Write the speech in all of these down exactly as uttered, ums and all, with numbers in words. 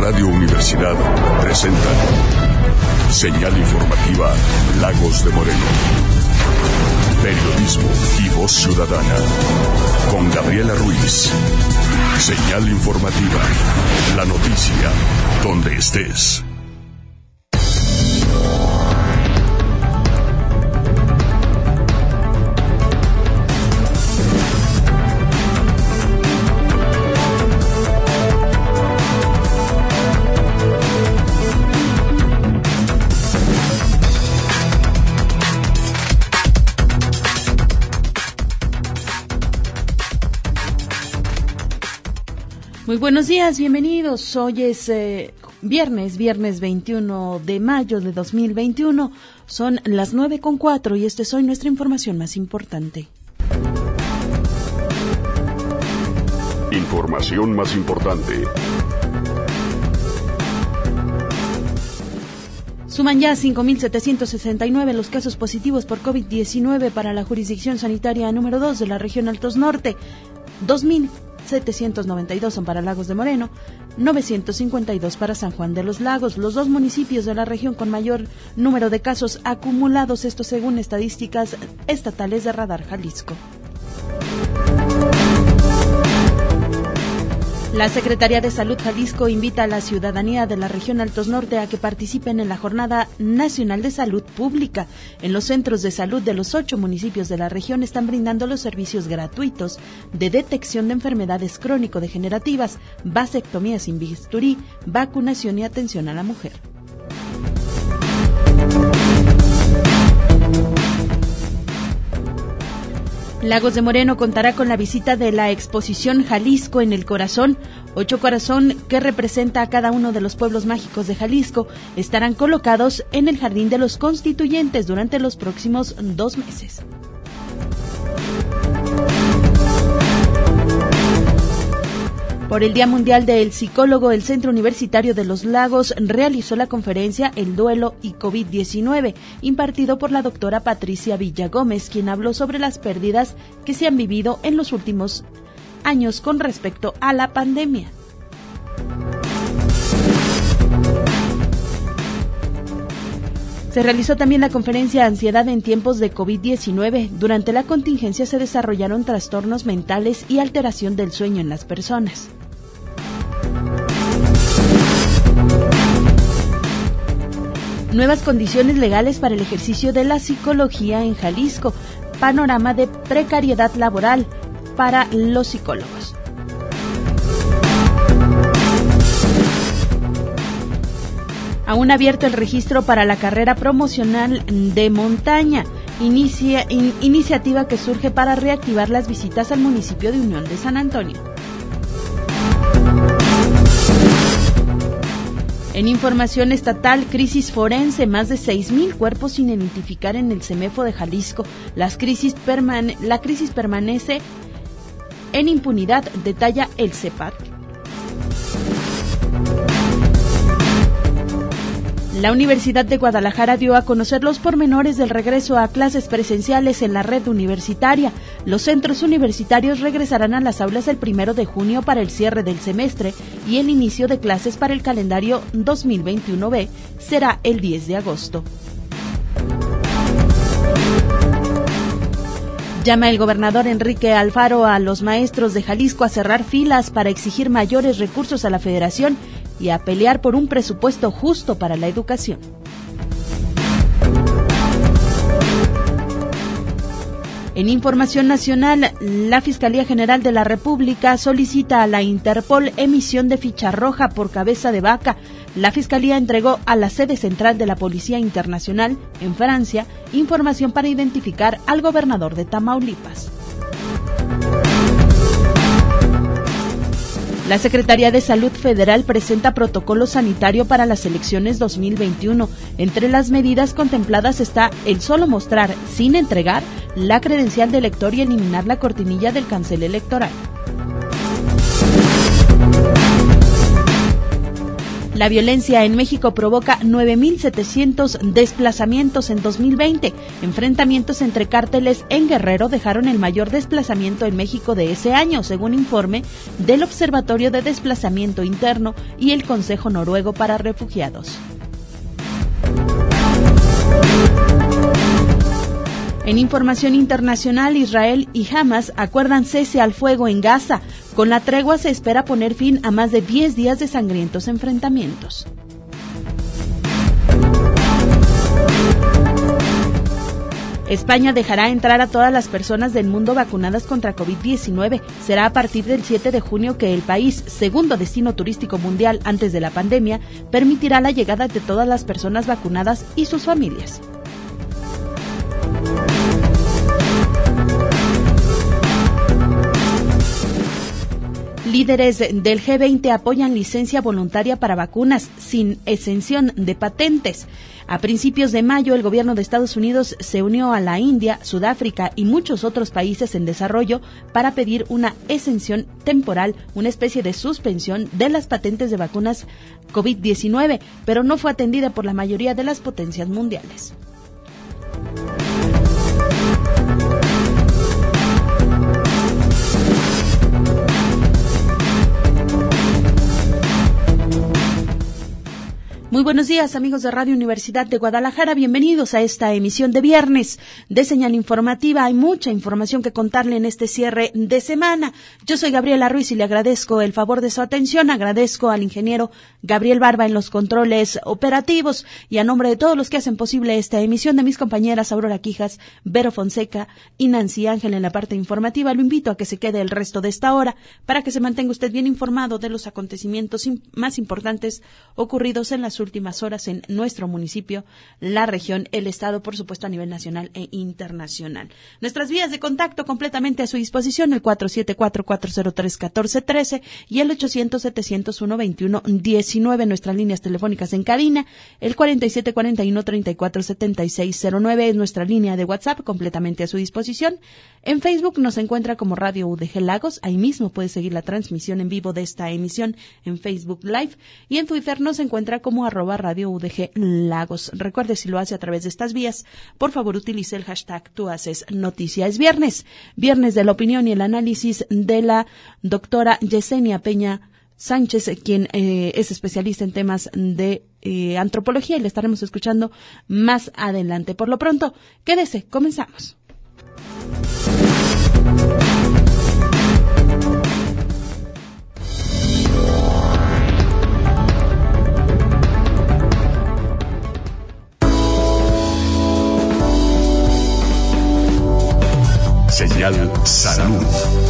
Radio Universidad presenta Señal Informativa Lagos de Moreno. Periodismo y voz ciudadana. Con Gabriela Ruiz. Señal Informativa. La noticia donde estés. Muy buenos días, bienvenidos. Hoy es eh, viernes, viernes veintiuno de mayo de dos mil veintiuno. Son las nueve con cuatro y esta es hoy nuestra información más importante. Información más importante. Suman ya cinco mil setecientos sesenta y nueve los casos positivos por COVID diecinueve para la jurisdicción sanitaria número dos de la región Altos Norte. dos mil setecientos noventa y dos son para Lagos de Moreno, novecientos cincuenta y dos para San Juan de los Lagos, los dos municipios de la región con mayor número de casos acumulados, esto según estadísticas estatales de Radar Jalisco. La Secretaría de Salud Jalisco invita a la ciudadanía de la región Altos Norte a que participen en la Jornada Nacional de Salud Pública. En los centros de salud de los ocho municipios de la región están brindando los servicios gratuitos de detección de enfermedades crónico-degenerativas, vasectomía sin bisturí, vacunación y atención a la mujer. Lagos de Moreno contará con la visita de la exposición Jalisco en el Corazón. Ocho corazón que representa a cada uno de los pueblos mágicos de Jalisco estarán colocados en el Jardín de los Constituyentes durante los próximos dos meses. Por el Día Mundial del Psicólogo, el Centro Universitario de los Lagos realizó la conferencia El Duelo y COVID diecinueve, impartido por la doctora Patricia Villagómez, quien habló sobre las pérdidas que se han vivido en los últimos años con respecto a la pandemia. Se realizó también la conferencia Ansiedad en tiempos de COVID diecinueve. Durante la contingencia se desarrollaron trastornos mentales y alteración del sueño en las personas. Nuevas condiciones legales para el ejercicio de la psicología en Jalisco. Panorama de precariedad laboral para los psicólogos. Aún abierto el registro para la carrera promocional de montaña, inicia, in, iniciativa que surge para reactivar las visitas al municipio de Unión de San Antonio. En información estatal, crisis forense, más de seis mil cuerpos sin identificar en el CEMEFO de Jalisco. Las crisis permane- la crisis permanece en impunidad, detalla el CEPAC. La Universidad de Guadalajara dio a conocer los pormenores del regreso a clases presenciales en la red universitaria. Los centros universitarios regresarán a las aulas el primero de junio para el cierre del semestre y el inicio de clases para el calendario dos mil veintiuno B será el diez de agosto. Llama el gobernador Enrique Alfaro a los maestros de Jalisco a cerrar filas para exigir mayores recursos a la Federación y a pelear por un presupuesto justo para la educación. En información nacional, la Fiscalía General de la República solicita a la Interpol emisión de ficha roja por cabeza de vaca. La Fiscalía entregó a la sede central de la Policía Internacional, en Francia, información para identificar al gobernador de Tamaulipas. La Secretaría de Salud Federal presenta protocolo sanitario para las elecciones dos mil veintiuno. Entre las medidas contempladas está el solo mostrar, sin entregar, la credencial de elector y eliminar la cortinilla del cancel electoral. La violencia en México provoca nueve mil setecientos desplazamientos en dos mil veinte. Enfrentamientos entre cárteles en Guerrero dejaron el mayor desplazamiento en México de ese año, según informe del Observatorio de Desplazamiento Interno y el Consejo Noruego para Refugiados. En información internacional, Israel y Hamas acuerdan cese al fuego en Gaza. Con la tregua se espera poner fin a más de diez días de sangrientos enfrentamientos. España dejará entrar a todas las personas del mundo vacunadas contra COVID diecinueve. Será a partir del siete de junio que el país, segundo destino turístico mundial antes de la pandemia, permitirá la llegada de todas las personas vacunadas y sus familias. Líderes del G veinte apoyan licencia voluntaria para vacunas sin exención de patentes. A principios de mayo, el gobierno de Estados Unidos se unió a la India, Sudáfrica y muchos otros países en desarrollo para pedir una exención temporal, una especie de suspensión de las patentes de vacunas COVID diecinueve, pero no fue atendida por la mayoría de las potencias mundiales. Muy buenos días, amigos de Radio Universidad de Guadalajara. Bienvenidos a esta emisión de viernes de Señal Informativa. Hay mucha información que contarle en este cierre de semana. Yo soy Gabriela Ruiz y le agradezco el favor de su atención. Agradezco al ingeniero Gabriel Barba en los controles operativos y a nombre de todos los que hacen posible esta emisión, de mis compañeras Aurora Quijas, Vero Fonseca y Nancy Ángel en la parte informativa, lo invito a que se quede el resto de esta hora para que se mantenga usted bien informado de los acontecimientos más importantes ocurridos en las últimas horas en nuestro municipio, la región, el estado, por supuesto a nivel nacional e internacional. Nuestras vías de contacto completamente a su disposición, el cuatro siete cuatro, cuatro cero tres, uno cuatro uno tres y el ochocientos, setecientos uno, veintiuno diecinueve, nuestras líneas telefónicas en cabina, el cuarenta y siete cuarenta y uno, treinta y cuatro setenta y seis cero nueve es nuestra línea de WhatsApp completamente a su disposición. En Facebook nos encuentra como Radio U D G Lagos, ahí mismo puede seguir la transmisión en vivo de esta emisión en Facebook Live, y en Twitter nos encuentra como arroba Radio U D G Lagos. Recuerde, si lo hace a través de estas vías, por favor utilice el hashtag Tú Haces Noticia. Es viernes, viernes de la opinión y el análisis de la doctora Yesenia Peña Sánchez, quien eh, es especialista en temas de eh, antropología, y le estaremos escuchando más adelante. Por lo pronto, quédese, comenzamos. Señal Salud.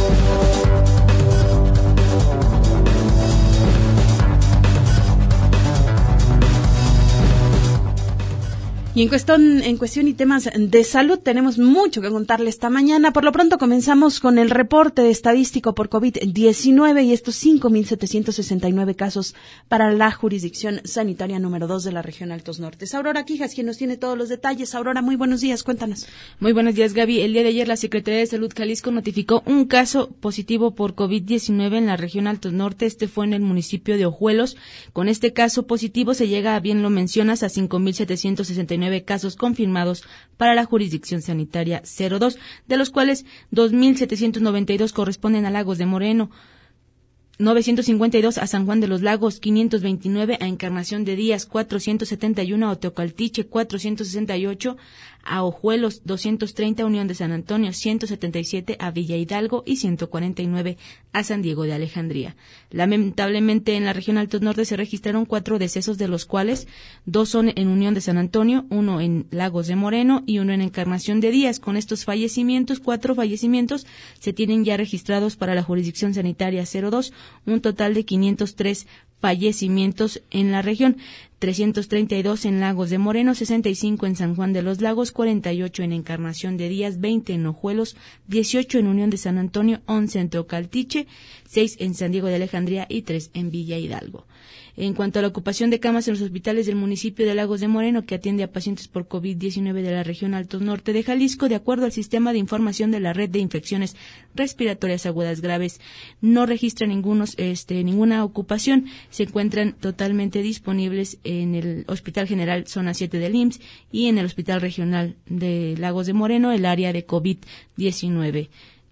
Y en cuestión, en cuestión y temas de salud tenemos mucho que contarle esta mañana. Por lo pronto comenzamos con el reporte estadístico por COVID diecinueve y estos cinco mil setecientos sesenta y nueve casos para la jurisdicción sanitaria número dos de la región Altos Nortes. Aurora Quijas, quien nos tiene todos los detalles. Aurora, muy buenos días, cuéntanos. Muy buenos días, Gaby. El día de ayer la Secretaría de Salud Jalisco notificó un caso positivo por COVID diecinueve en la región Altos Norte. Este fue en el municipio de Ojuelos. Con este caso positivo se llega, bien lo mencionas, a cinco mil setecientos sesenta y nueve casos confirmados para la jurisdicción sanitaria cero dos, de los cuales dos mil setecientos noventa y dos corresponden a Lagos de Moreno, novecientos cincuenta y dos a San Juan de los Lagos, quinientos veintinueve a Encarnación de Díaz, cuatrocientos setenta y uno a Teocaltiche, cuatrocientos sesenta y ocho a Ojuelos, doscientos treinta a Unión de San Antonio, ciento setenta y siete a Villa Hidalgo y ciento cuarenta y nueve a San Diego de Alejandría. Lamentablemente en la región Altos Norte se registraron cuatro decesos, de los cuales dos son en Unión de San Antonio, uno en Lagos de Moreno y uno en Encarnación de Díaz. Con estos fallecimientos, cuatro fallecimientos se tienen ya registrados para la jurisdicción sanitaria cero dos, un total de quinientos tres fallecimientos en la región. trescientos treinta y dos en Lagos de Moreno, sesenta y cinco en San Juan de los Lagos, cuarenta y ocho en Encarnación de Díaz, veinte en Ojuelos, dieciocho en Unión de San Antonio, once en Teocaltiche, seis en San Diego de Alejandría y tres en Villa Hidalgo. En cuanto a la ocupación de camas en los hospitales del municipio de Lagos de Moreno, que atiende a pacientes por COVID diecinueve de la región Alto Norte de Jalisco, de acuerdo al sistema de información de la Red de Infecciones Respiratorias Agudas Graves, no registra ningunos, este, ninguna ocupación. Se encuentran totalmente disponibles en el Hospital General Zona siete del I M S S y en el Hospital Regional de Lagos de Moreno, el área de COVID diecinueve.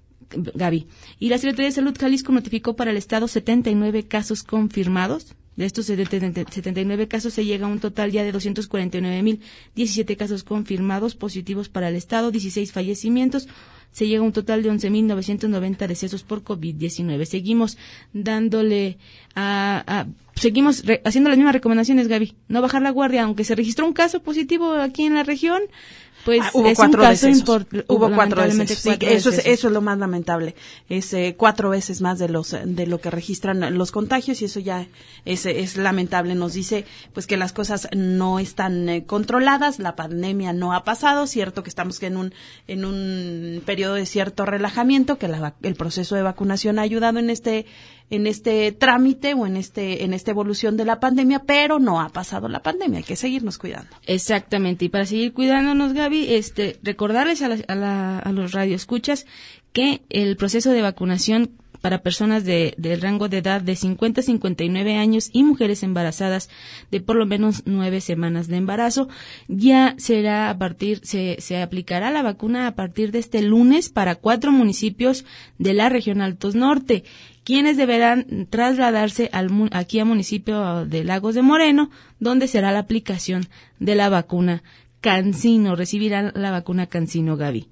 Gaby. Y la Secretaría de Salud Jalisco notificó para el estado setenta y nueve casos confirmados. De estos setenta y nueve casos se llega a un total ya de doscientos cuarenta y nueve mil diecisiete casos confirmados positivos para el estado, dieciséis fallecimientos. Se llega a un total de once mil novecientos noventa decesos por COVID diecinueve. Seguimos dándole a, a seguimos re, haciendo las mismas recomendaciones, Gaby. No bajar la guardia, aunque se registró un caso positivo aquí en la región. Pues ah, hubo es cuatro un caso veces. Import- hubo cuatro veces. Sí, cuatro eso veces. es eso es lo más lamentable. Es eh, cuatro veces más de los de lo que registran los contagios y eso ya es es lamentable. Nos dice pues que las cosas no están eh, controladas, la pandemia no ha pasado, cierto que estamos en un en un periodo de cierto relajamiento, que la, el proceso de vacunación ha ayudado en este en este trámite o en este en esta evolución de la pandemia, pero no ha pasado la pandemia, hay que seguirnos cuidando. Exactamente, y para seguir cuidándonos, Gaby, este recordarles a, la, a, la, a los radioescuchas que el proceso de vacunación para personas de, de rango de edad de cincuenta a cincuenta y nueve años y mujeres embarazadas de por lo menos nueve semanas de embarazo ya será a partir, se, se aplicará la vacuna a partir de este lunes para cuatro municipios de la región Altos Norte, quienes deberán trasladarse al, aquí al municipio de Lagos de Moreno, donde será la aplicación de la vacuna CanSino, recibirán la vacuna CanSino, Gaby.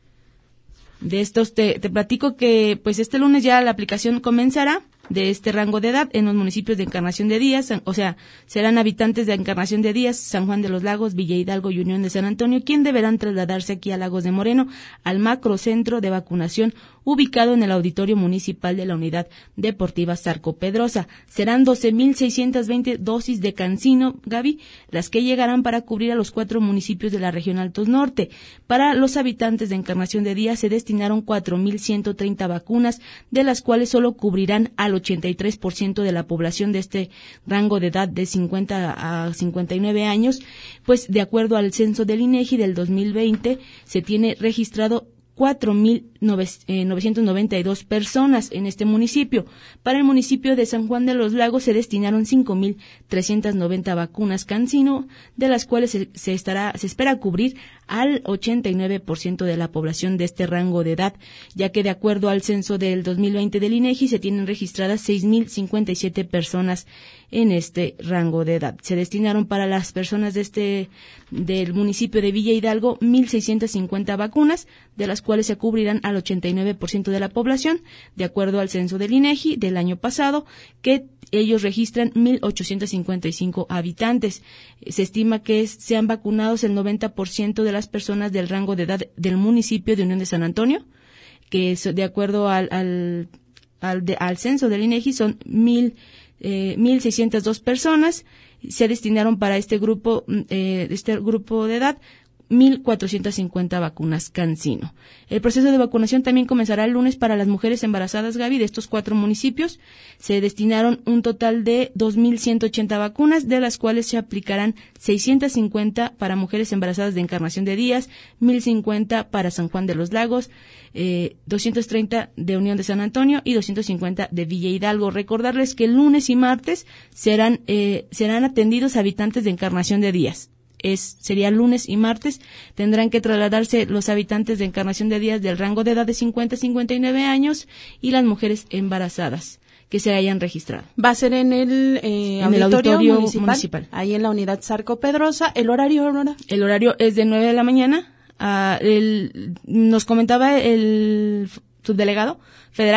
De estos te, te platico que pues este lunes ya la aplicación comenzará de este rango de edad en los municipios de Encarnación de Díaz, o sea, serán habitantes de Encarnación de Díaz, San Juan de los Lagos, Villa Hidalgo y Unión de San Antonio, quien deberán trasladarse aquí a Lagos de Moreno al macrocentro de vacunación ubicado en el auditorio municipal de la Unidad Deportiva Zarco Pedrosa. Serán doce mil seiscientas veinte dosis de CanSino, Gaby, las que llegarán para cubrir a los cuatro municipios de la región Altos Norte. Para los habitantes de Encarnación de Díaz se destinaron cuatro mil ciento treinta vacunas, de las cuales solo cubrirán al ochenta y tres por ciento de la población de este rango de edad de cincuenta a cincuenta y nueve años, pues de acuerdo al censo del INEGI del dos mil veinte se tiene registrado cuatro mil novecientos noventa y dos personas en este municipio. Para el municipio de San Juan de los Lagos se destinaron cinco mil trescientas noventa vacunas CanSino, de las cuales se, se, estará, se espera cubrir al ochenta y nueve por ciento de la población de este rango de edad, ya que de acuerdo al censo del dos mil veinte del INEGI se tienen registradas seis mil cincuenta y siete personas en este rango de edad. Se destinaron para las personas de este del municipio de Villa Hidalgo mil seiscientas cincuenta vacunas, de las cuales se cubrirán al ochenta y nueve por ciento de la población, de acuerdo al censo del INEGI del año pasado, que ellos registran mil ochocientos cincuenta y cinco habitantes. Se estima que es, sean vacunados el noventa por ciento de las personas del rango de edad del municipio de Unión de San Antonio, que es, de acuerdo al al, al, de, al censo del INEGI son mil eh, mil seiscientas dos personas. Se destinaron para este grupo eh, este grupo de edad mil cuatrocientas cincuenta vacunas CanSino. El proceso de vacunación también comenzará el lunes para las mujeres embarazadas, Gaby, de estos cuatro municipios. Se destinaron un total de dos mil ciento ochenta vacunas, de las cuales se aplicarán seiscientas cincuenta para mujeres embarazadas de Encarnación de Díaz, mil cincuenta para San Juan de los Lagos, eh, doscientos treinta de Unión de San Antonio y doscientos cincuenta de Villa Hidalgo. Recordarles que el lunes y martes serán, eh, serán atendidos habitantes de Encarnación de Díaz. Es, sería lunes y martes, tendrán que trasladarse los habitantes de Encarnación de Díaz del rango de edad de cincuenta a cincuenta y nueve años y las mujeres embarazadas que se hayan registrado. Va a ser en el, eh, en auditorio, el auditorio municipal, municipal, ahí en la unidad Zarco Pedrosa. ¿El horario, Aurora? El horario es de nueve de la mañana. Uh, el, nos comentaba el subdelegado federal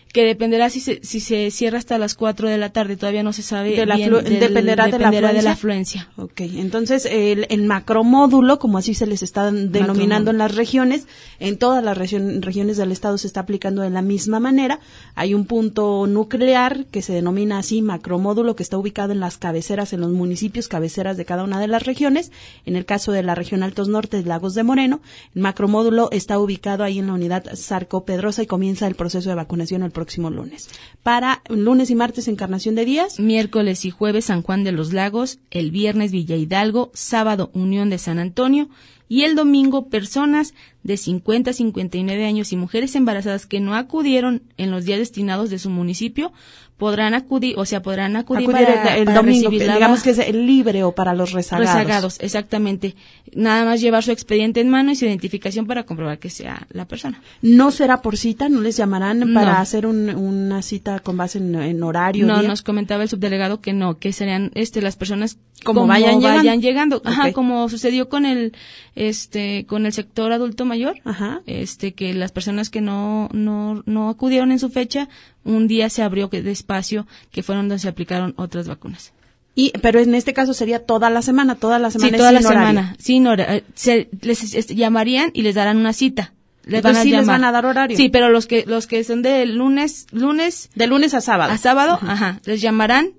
Que dependerá si se, si se cierra hasta las cuatro de la tarde, todavía no se sabe de la bien. Del, dependerá de, dependerá la de la afluencia. Ok, entonces el, el macromódulo, como así se les está denominando macromódulo. En las regiones, en todas las region, regiones del estado se está aplicando de la misma manera. Hay un punto nuclear que se denomina así macromódulo, que está ubicado en las cabeceras, en los municipios cabeceras de cada una de las regiones. En el caso de la región Altos Norte, Lagos de Moreno, el macromódulo está ubicado ahí en la unidad Zarco Pedrosa y comienza el proceso de vacunación el próximo lunes. Para lunes y martes, Encarnación de Díaz. Miércoles y jueves, San Juan de los Lagos. El viernes, Villa Hidalgo. Sábado, Unión de San Antonio. Y el domingo, personas de cincuenta a cincuenta y nueve años y mujeres embarazadas que no acudieron en los días destinados de su municipio podrán acudir, o sea, podrán acudir, acudir para, el, el para domingo, recibir digamos que es el libre o para los rezagados. Rezagados, exactamente. Nada más llevar su expediente en mano y su identificación para comprobar que sea la persona. ¿No será por cita? ¿No les llamarán para no. hacer un, una cita con base en, en horario? No, día? Nos comentaba el subdelegado que no, que serían este las personas como, como vayan, vayan llegando, okay. Ajá, como sucedió con el este con el sector adulto mayor, Ajá. este que las personas que no no no acudieron en su fecha, un día se abrió de espacio que fueron donde se aplicaron otras vacunas. Y pero en este caso sería toda la semana, toda la semana sí, toda sin la horario. semana, sin hora, se les este, llamarían y les darán una cita. Les Entonces van a sí llamar. les van a dar horario. Sí, pero los que los que son de lunes lunes de lunes a sábado. A sábado, ajá, ajá les llamarán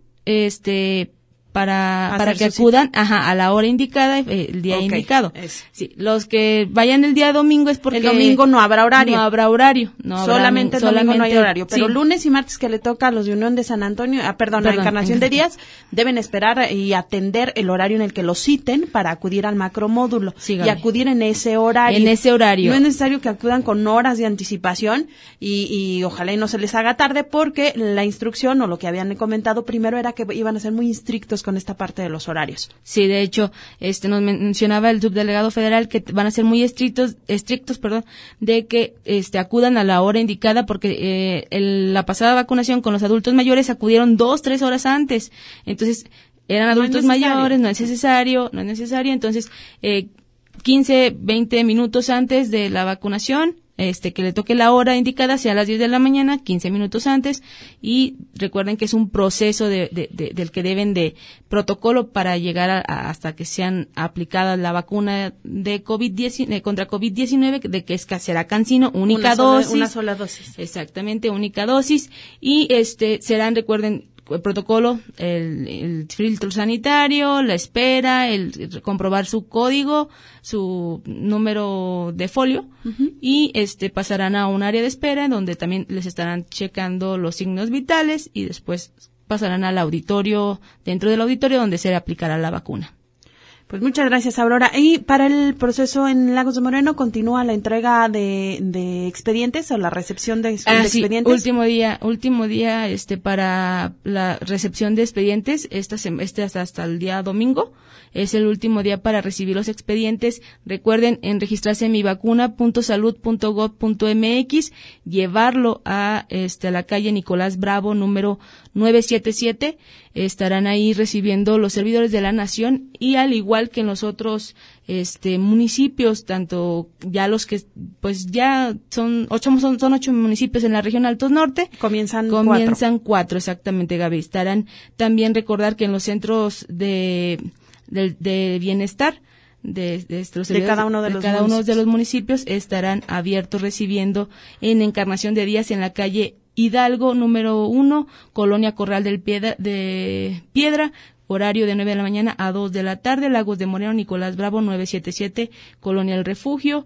este para para que acudan cita. ajá a la hora indicada, eh, el día okay, indicado. es. Sí, los que vayan el día domingo es porque el domingo no habrá horario. No habrá horario, no habrá solamente el domingo solamente, no hay horario, pero sí. lunes y martes que le toca a los de Unión de San Antonio, ah, perdón, perdón, a Encarnación en... de Díaz, deben esperar y atender el horario en el que los citen para acudir al macromódulo sí, y acudir en ese horario. En ese horario. No es necesario que acudan con horas de anticipación y, y ojalá y no se les haga tarde porque la instrucción o lo que habían comentado primero era que iban a ser muy estrictos con esta parte de los horarios. Sí, de hecho, este nos mencionaba el subdelegado federal que van a ser muy estrictos, estrictos, perdón, de que este acudan a la hora indicada porque eh, el, la pasada vacunación con los adultos mayores acudieron dos, tres horas antes, entonces eran adultos no es mayores, no es necesario, no es necesario, entonces eh, quince, veinte minutos antes de la vacunación. Este, que le toque la hora indicada, sea a las diez de la mañana, quince minutos antes, y recuerden que es un proceso de, de, de, del que deben de protocolo para llegar a, a, hasta que sean aplicadas la vacuna de COVID diecinueve, contra COVID diecinueve, de que es será CanSino, única una sola, dosis. Una sola dosis. Exactamente, única dosis, y este, serán, recuerden, el protocolo, el, el filtro sanitario, la espera, el comprobar su código, su número de folio, uh-huh. y este pasarán a un área de espera en donde también les estarán checando los signos vitales y después pasarán al auditorio, dentro del auditorio donde se le aplicará la vacuna. Pues muchas gracias, Aurora. Y para el proceso en Lagos de Moreno, ¿continúa la entrega de, de expedientes o la recepción de, ah, de sí, expedientes? último día, último día, este, para la recepción de expedientes, esta, este hasta, hasta el día domingo, es el último día para recibir los expedientes. Recuerden en registrarse en mivacuna punto salud punto gob punto mx, llevarlo a, este, a la calle Nicolás Bravo, número nueve siete siete, estarán ahí recibiendo los servidores de la nación y al igual que en los otros este municipios, tanto ya los que pues ya son ocho son, son ocho municipios en la región Altos Norte, comienzan comienzan cuatro, cuatro exactamente, Gaby. Estarán también recordar que en los centros de de, de bienestar de, de, estos de cada uno de, de los cada municipios. uno de los municipios estarán abiertos recibiendo en Encarnación de Díaz en la calle Hidalgo número uno, Colonia Corral del Piedra, de Piedra, horario de nueve de la mañana a dos de la tarde, Lagos de Moreno, Nicolás Bravo, nueve siete siete, Colonia El Refugio,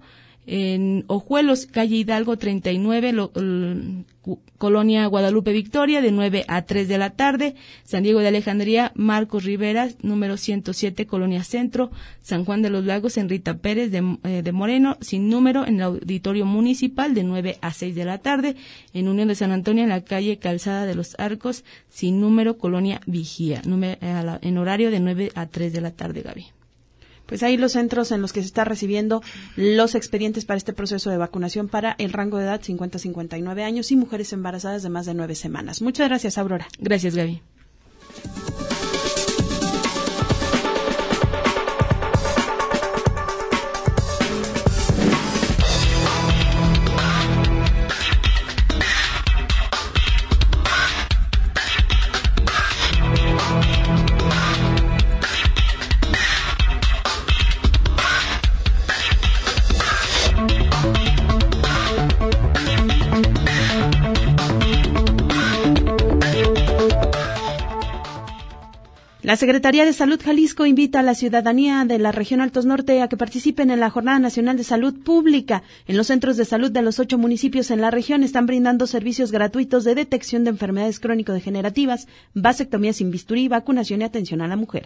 en Ojuelos, calle Hidalgo treinta y nueve, lo, el, Colonia Guadalupe Victoria, de nueve a tres de la tarde, San Diego de Alejandría, Marcos Rivera, número ciento siete, Colonia Centro, San Juan de los Lagos, en Rita Pérez de, eh, de Moreno, sin número, en el Auditorio Municipal, de nueve a seis de la tarde, en Unión de San Antonio, en la calle Calzada de los Arcos, sin número, Colonia Vigía, número, eh, la, en horario de nueve a tres de la tarde, Gaby. Pues ahí los centros en los que se está recibiendo los expedientes para este proceso de vacunación para el rango de edad cincuenta a cincuenta y nueve años y mujeres embarazadas de más de nueve semanas. Muchas gracias, Aurora. Gracias, Gaby. La Secretaría de Salud Jalisco invita a la ciudadanía de la región Altos Norte a que participen en la Jornada Nacional de Salud Pública. En los centros de salud de los ocho municipios en la región están brindando servicios gratuitos de detección de enfermedades crónico-degenerativas, vasectomía sin bisturí, vacunación y atención a la mujer.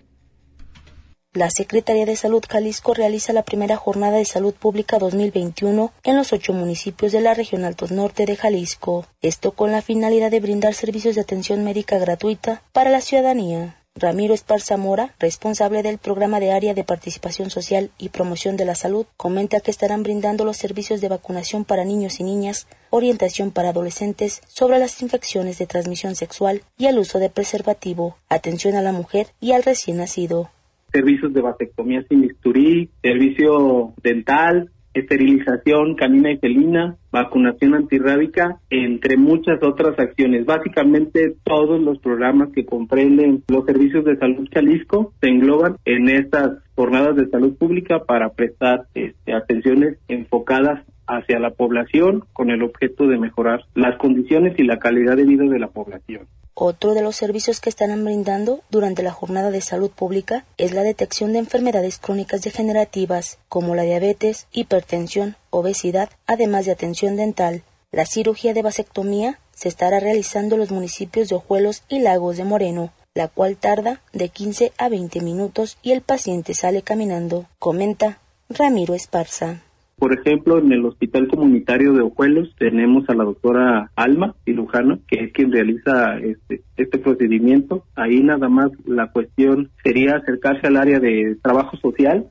La Secretaría de Salud Jalisco realiza la primera Jornada de Salud Pública dos mil veintiuno en los ocho municipios de la región Altos Norte de Jalisco. Esto con la finalidad de brindar servicios de atención médica gratuita para la ciudadanía. Ramiro Esparza Mora, responsable del Programa de Área de Participación Social y Promoción de la Salud, comenta que estarán brindando los servicios de vacunación para niños y niñas, orientación para adolescentes sobre las infecciones de transmisión sexual y el uso de preservativo, atención a la mujer y al recién nacido. Servicios de vasectomía sin bisturí, servicio dental, esterilización canina y felina, vacunación antirrábica, entre muchas otras acciones. Básicamente todos los programas que comprenden los servicios de salud Jalisco se engloban en estas jornadas de salud pública para prestar este, atenciones enfocadas hacia la población con el objeto de mejorar las condiciones y la calidad de vida de la población. Otro de los servicios que estarán brindando durante la jornada de salud pública es la detección de enfermedades crónicas degenerativas como la diabetes, hipertensión, obesidad, además de atención dental. La cirugía de vasectomía se estará realizando en los municipios de Ojuelos y Lagos de Moreno, la cual tarda de quince a veinte minutos y el paciente sale caminando, comenta Ramiro Esparza. Por ejemplo, en el Hospital Comunitario de Ojuelos tenemos a la doctora Alma, cirujana, que es quien realiza este, este procedimiento. Ahí nada más la cuestión sería acercarse al área de trabajo social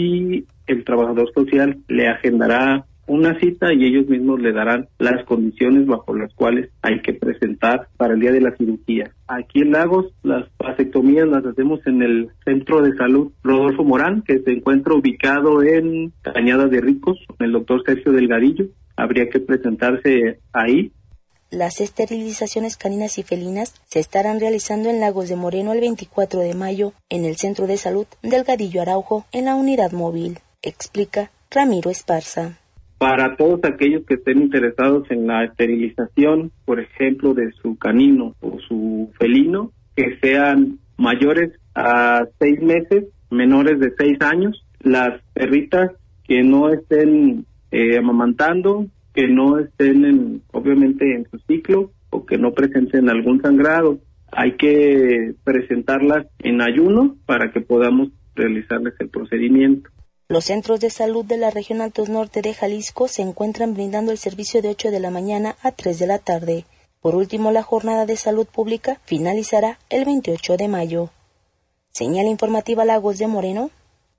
y el trabajador social le agendará una cita y ellos mismos le darán las condiciones bajo las cuales hay que presentar para el día de la cirugía. Aquí en Lagos, las vasectomías las hacemos en el Centro de Salud Rodolfo Morán, que se encuentra ubicado en Cañada de Ricos, con el doctor Sergio Delgadillo. Habría que presentarse ahí. Las esterilizaciones caninas y felinas se estarán realizando en Lagos de Moreno el veinticuatro de mayo en el Centro de Salud Delgadillo Araujo en la unidad móvil, explica Ramiro Esparza. Para todos aquellos que estén interesados en la esterilización, por ejemplo, de su canino o su felino, que sean mayores a seis meses, menores de seis años, las perritas que no estén eh, amamantando, que no estén en, obviamente en su ciclo o que no presenten algún sangrado, hay que presentarlas en ayuno para que podamos realizarles el procedimiento. Los centros de salud de la región Altos Norte de Jalisco se encuentran brindando el servicio de ocho de la mañana a tres de la tarde. Por último, la jornada de salud pública finalizará el veintiocho de mayo. Señal informativa Lagos de Moreno,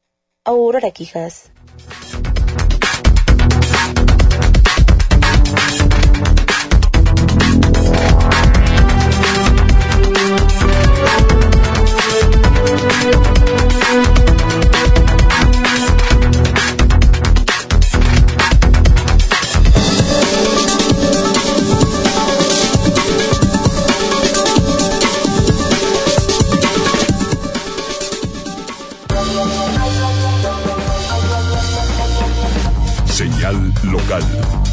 Aurora Quijas. Señal local.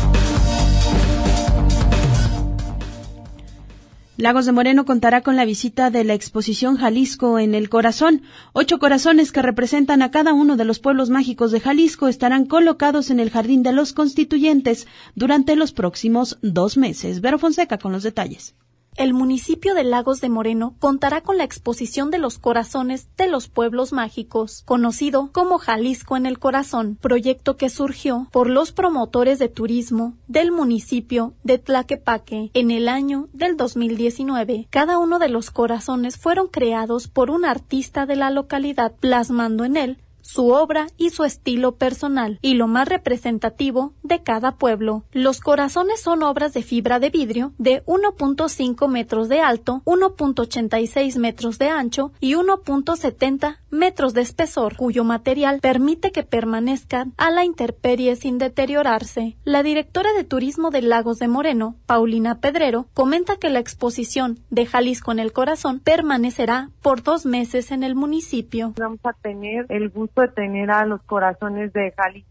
Lagos de Moreno contará con la visita de la exposición Jalisco en el Corazón. Ocho corazones que representan a cada uno de los pueblos mágicos de Jalisco estarán colocados en el Jardín de los Constituyentes durante los próximos dos meses. Vero Fonseca con los detalles. El municipio de Lagos de Moreno contará con la exposición de los corazones de los pueblos mágicos, conocido como Jalisco en el Corazón, proyecto que surgió por los promotores de turismo del municipio de Tlaquepaque en el año del dos mil diecinueve. Cada uno de los corazones fueron creados por un artista de la localidad, plasmando en él su obra y su estilo personal, y lo más representativo de cada pueblo. Los corazones son obras de fibra de vidrio de uno punto cinco metros de alto, uno punto ochenta y seis metros de ancho y uno punto setenta metros de espesor, cuyo material permite que permanezcan a la intemperie sin deteriorarse. La directora de turismo de Lagos de Moreno, Paulina Pedrero, comenta que la exposición de Jalisco en el Corazón permanecerá por dos meses en el municipio. Vamos a tener el gusto de tener a los corazones de Jalisco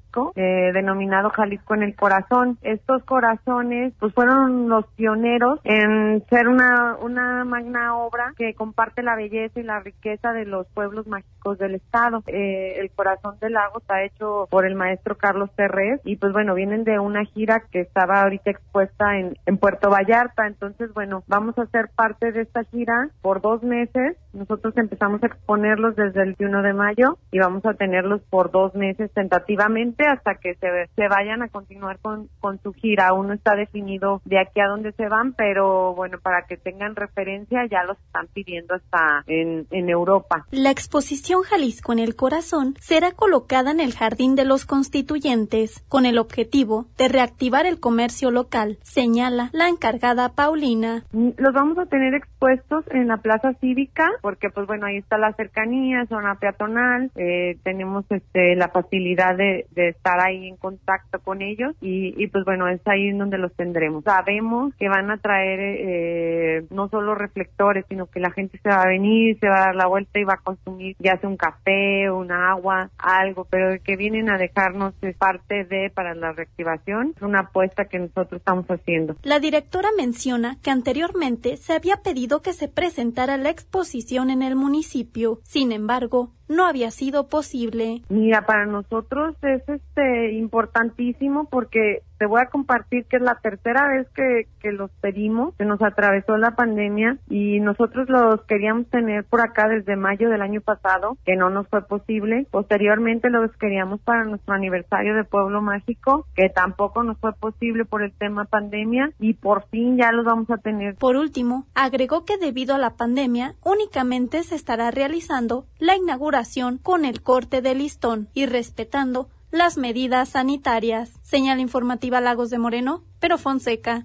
Jalisco, eh, denominado Jalisco en el Corazón. Estos corazones pues fueron los pioneros en ser una, una magna obra que comparte la belleza y la riqueza de los pueblos mágicos del estado. Eh, el Corazón del Lago está hecho por el maestro Carlos Terrés y pues bueno, vienen de una gira que estaba ahorita expuesta en, en Puerto Vallarta. Entonces bueno, vamos a ser parte de esta gira por dos meses. Nosotros empezamos a exponerlos desde el veintiuno de mayo y vamos a tenerlos por dos meses tentativamente hasta que se, se vayan a continuar con, con su gira. Aún no está definido de aquí a dónde se van, pero bueno, para que tengan referencia ya los están pidiendo hasta en, en Europa. La exposición Jalisco en el Corazón será colocada en el Jardín de los Constituyentes con el objetivo de reactivar el comercio local, señala la encargada Paulina. Los vamos a tener expuestos en la Plaza Cívica porque pues bueno, ahí está la cercanía, zona peatonal, eh, tenemos este la facilidad de, de estar ahí en contacto con ellos y, y pues bueno, es ahí en donde los tendremos. Sabemos que van a traer eh, no solo reflectores, sino que la gente se va a venir, se va a dar la vuelta y va a consumir ya sea un café, un agua, algo, pero que vienen a dejarnos es parte de para la reactivación, es una apuesta que nosotros estamos haciendo. La directora menciona que anteriormente se había pedido que se presentara la exposición en el municipio, sin embargo, no había sido posible. Mira, para nosotros es este importantísimo porque te voy a compartir que es la tercera vez que, que los pedimos, que nos atravesó la pandemia y nosotros los queríamos tener por acá desde mayo del año pasado, que no nos fue posible. Posteriormente los queríamos para nuestro aniversario de Pueblo Mágico, que tampoco nos fue posible por el tema pandemia y por fin ya los vamos a tener. Por último, agregó que debido a la pandemia únicamente se estará realizando la inauguración con el corte de listón y respetando las medidas sanitarias. Señal informativa Lagos de Moreno, Pero Fonseca.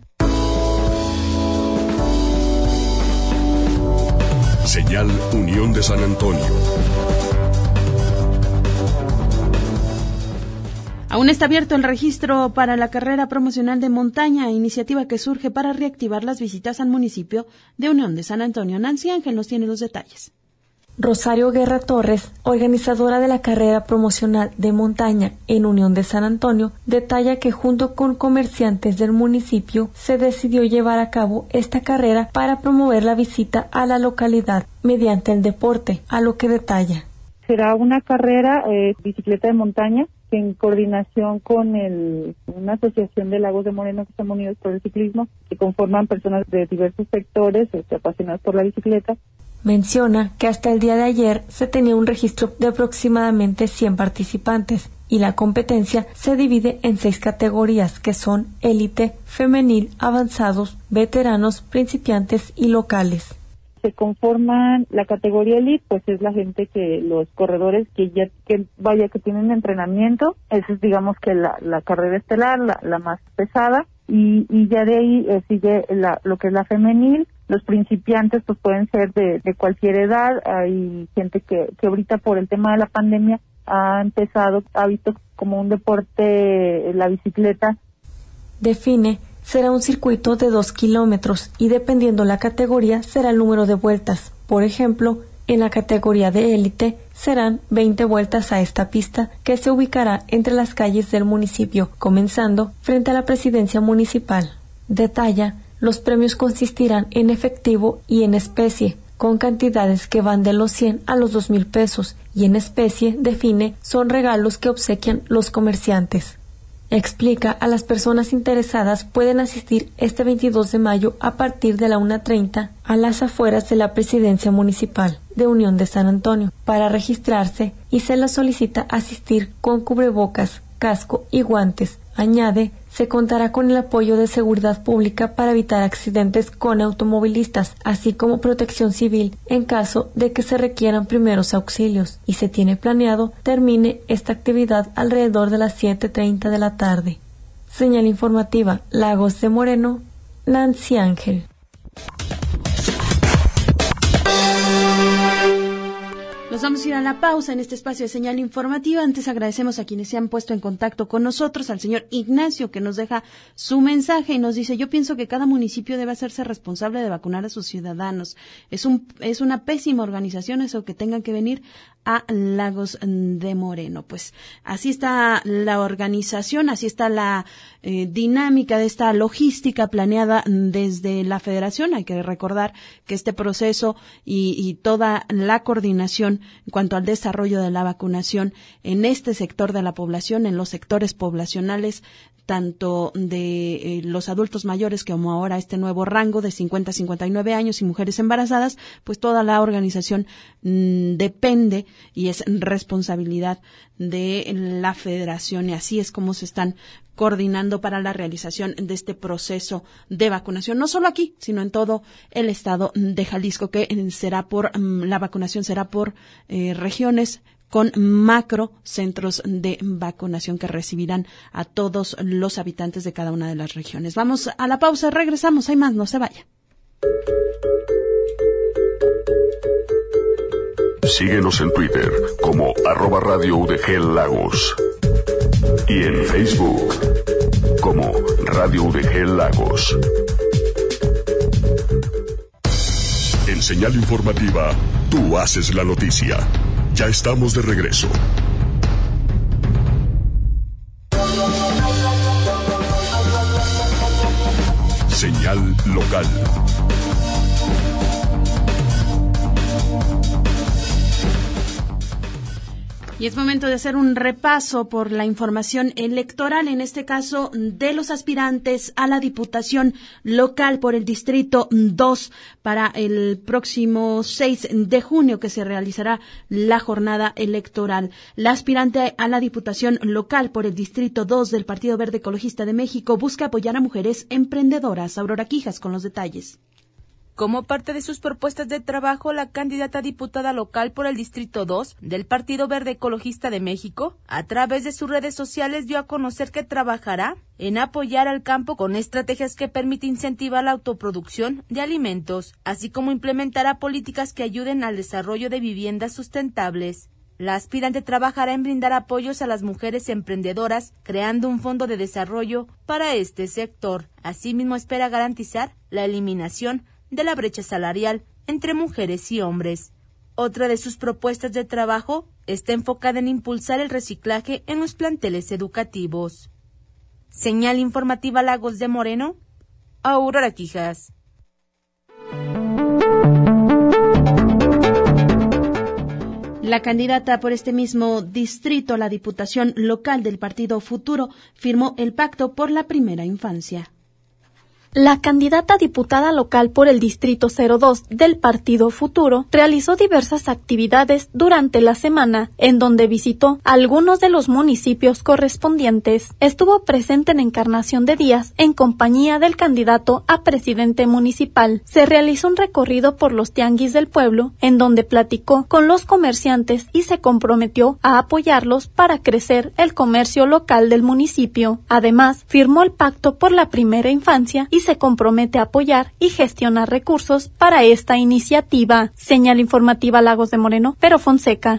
Señal Unión de San Antonio. Aún está abierto el registro para la carrera promocional de montaña, iniciativa que surge para reactivar las visitas al municipio de Unión de San Antonio. Nancy Ángel nos tiene los detalles. Rosario Guerra Torres, organizadora de la carrera promocional de montaña en Unión de San Antonio, detalla que junto con comerciantes del municipio se decidió llevar a cabo esta carrera para promover la visita a la localidad mediante el deporte, a lo que detalla. Será una carrera eh, bicicleta de montaña que en coordinación con el, una asociación de Lagos de Moreno que están unidos por el ciclismo, que conforman personas de diversos sectores este, apasionados por la bicicleta. Menciona que hasta el día de ayer se tenía un registro de aproximadamente cien participantes y la competencia se divide en seis categorías que son élite, femenil, avanzados, veteranos, principiantes y locales. Se conforman la categoría elite, pues es la gente que los corredores que ya que vaya que tienen entrenamiento, esa es digamos que la, la carrera estelar, la, la más pesada y, y ya de ahí eh, sigue la, lo que es la femenil. Los principiantes pues pueden ser de, de cualquier edad, hay gente que, que ahorita por el tema de la pandemia ha empezado, ha visto como un deporte la bicicleta. Define, será un circuito de dos kilómetros y dependiendo la categoría será el número de vueltas. Por ejemplo, en la categoría de élite serán veinte vueltas a esta pista que se ubicará entre las calles del municipio, comenzando frente a la presidencia municipal. Detalla, los premios consistirán en efectivo y en especie, con cantidades que van de los cien a los dos mil pesos, y en especie, define, son regalos que obsequian los comerciantes. Explica, a las personas interesadas pueden asistir este veintidós de mayo a partir de la una treinta a las afueras de la presidencia municipal de Unión de San Antonio para registrarse y se les solicita asistir con cubrebocas, casco y guantes. Añade, se contará con el apoyo de seguridad pública para evitar accidentes con automovilistas, así como protección civil en caso de que se requieran primeros auxilios, y se tiene planeado termine esta actividad alrededor de las siete treinta de la tarde. Señal informativa Lagos de Moreno, Nancy Ángel. Nos vamos a ir a la pausa en este espacio de señal informativa. Antes agradecemos a quienes se han puesto en contacto con nosotros, al señor Ignacio que nos deja su mensaje y nos dice: yo pienso que cada municipio debe hacerse responsable de vacunar a sus ciudadanos. Es un es una pésima organización eso que tengan que venir a Lagos de Moreno. Pues así está la organización, así está la eh, dinámica de esta logística planeada desde la Federación. Hay que recordar que este proceso y, y toda la coordinación en cuanto al desarrollo de la vacunación en este sector de la población, en los sectores poblacionales, tanto de eh, los adultos mayores como ahora este nuevo rango de cincuenta a cincuenta y nueve años y mujeres embarazadas, pues toda la organización mmm, depende y es responsabilidad de la Federación, y así es como se están coordinando para la realización de este proceso de vacunación, no solo aquí, sino en todo el estado de Jalisco, que será por, mmm, la vacunación será por eh, regiones, con macro centros de vacunación que recibirán a todos los habitantes de cada una de las regiones. Vamos a la pausa, regresamos, hay más, no se vaya. Síguenos en Twitter como arroba Radio U D G Lagos y en Facebook como Radio U D G Lagos. En Señal Informativa, tú haces la noticia. Ya estamos de regreso. Señal local. Y es momento de hacer un repaso por la información electoral, en este caso de los aspirantes a la Diputación local por el Distrito dos para el próximo seis de junio, que se realizará la jornada electoral. La aspirante a la Diputación local por el Distrito dos del Partido Verde Ecologista de México busca apoyar a mujeres emprendedoras. Aurora Quijas con los detalles. Como parte de sus propuestas de trabajo, la candidata a diputada local por el Distrito dos del Partido Verde Ecologista de México, a través de sus redes sociales, dio a conocer que trabajará en apoyar al campo con estrategias que permiten incentivar la autoproducción de alimentos, así como implementará políticas que ayuden al desarrollo de viviendas sustentables. La aspirante trabajará en brindar apoyos a las mujeres emprendedoras, creando un fondo de desarrollo para este sector. Asimismo, espera garantizar la eliminación de la brecha salarial entre mujeres y hombres. Otra de sus propuestas de trabajo está enfocada en impulsar el reciclaje en los planteles educativos. Señal informativa Lagos de Moreno, Aurora Quijas. La candidata por este mismo distrito a la Diputación local del Partido Futuro firmó el Pacto por la Primera Infancia. La candidata a diputada local por el Distrito cero dos del Partido Futuro realizó diversas actividades durante la semana, en donde visitó algunos de los municipios correspondientes. Estuvo presente en Encarnación de Díaz en compañía del candidato a presidente municipal. Se realizó un recorrido por los tianguis del pueblo, en donde platicó con los comerciantes y se comprometió a apoyarlos para crecer el comercio local del municipio. Además, firmó el Pacto por la Primera Infancia y se compromete a apoyar y gestionar recursos para esta iniciativa. Señal informativa Lagos de Moreno, Pero Fonseca.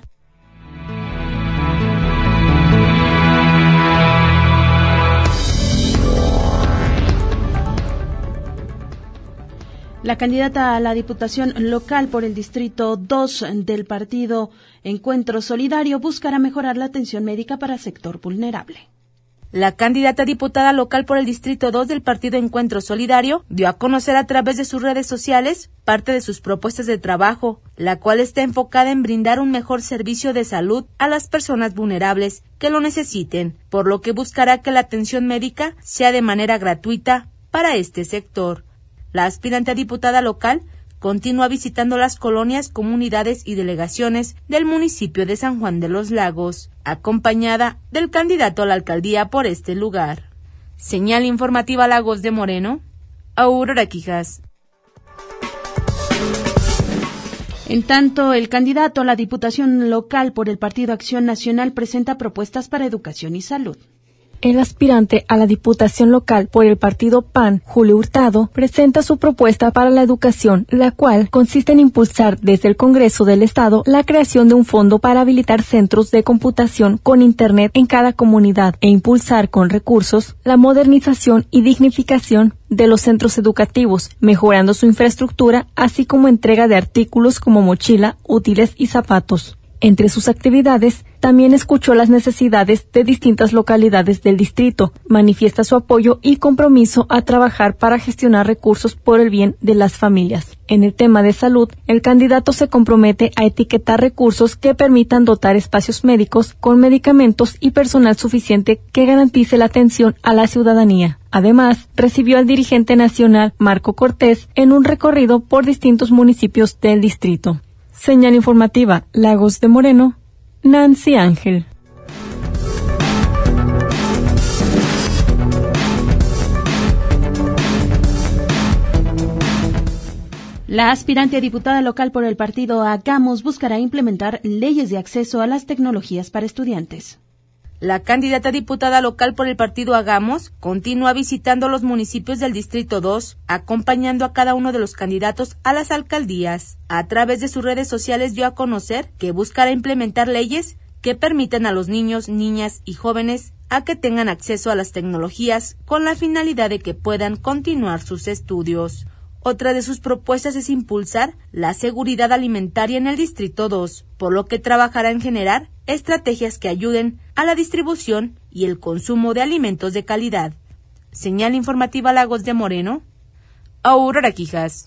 La candidata a la Diputación local por el Distrito dos del Partido Encuentro Solidario buscará mejorar la atención médica para el sector vulnerable. La candidata a diputada local por el Distrito dos del Partido Encuentro Solidario dio a conocer a través de sus redes sociales parte de sus propuestas de trabajo, la cual está enfocada en brindar un mejor servicio de salud a las personas vulnerables que lo necesiten, por lo que buscará que la atención médica sea de manera gratuita para este sector. La aspirante a diputada local continúa visitando las colonias, comunidades y delegaciones del municipio de San Juan de los Lagos, acompañada del candidato a la alcaldía por este lugar. Señal informativa Lagos de Moreno, Aurora Quijas. En tanto, el candidato a la Diputación local por el Partido Acción Nacional presenta propuestas para educación y salud. El aspirante a la Diputación local por el Partido P A N, Julio Hurtado, presenta su propuesta para la educación, la cual consiste en impulsar desde el Congreso del Estado la creación de un fondo para habilitar centros de computación con Internet en cada comunidad e impulsar con recursos la modernización y dignificación de los centros educativos, mejorando su infraestructura, así como entrega de artículos como mochila, útiles y zapatos. Entre sus actividades, también escuchó las necesidades de distintas localidades del distrito, manifiesta su apoyo y compromiso a trabajar para gestionar recursos por el bien de las familias. En el tema de salud, el candidato se compromete a etiquetar recursos que permitan dotar espacios médicos con medicamentos y personal suficiente que garantice la atención a la ciudadanía. Además, recibió al dirigente nacional Marco Cortés en un recorrido por distintos municipios del distrito. Señal informativa, Lagos de Moreno, Nancy Ángel. La aspirante a diputada local por el partido Hagamos buscará implementar leyes de acceso a las tecnologías para estudiantes. La candidata a diputada local por el partido Hagamos continúa visitando los municipios del Distrito dos, acompañando a cada uno de los candidatos a las alcaldías. A través de sus redes sociales dio a conocer que buscará implementar leyes que permitan a los niños, niñas y jóvenes a que tengan acceso a las tecnologías con la finalidad de que puedan continuar sus estudios. Otra de sus propuestas es impulsar la seguridad alimentaria en el Distrito dos, por lo que trabajará en generar estrategias que ayuden a la distribución y el consumo de alimentos de calidad. Señal informativa Lagos de Moreno, Aurora Quijas.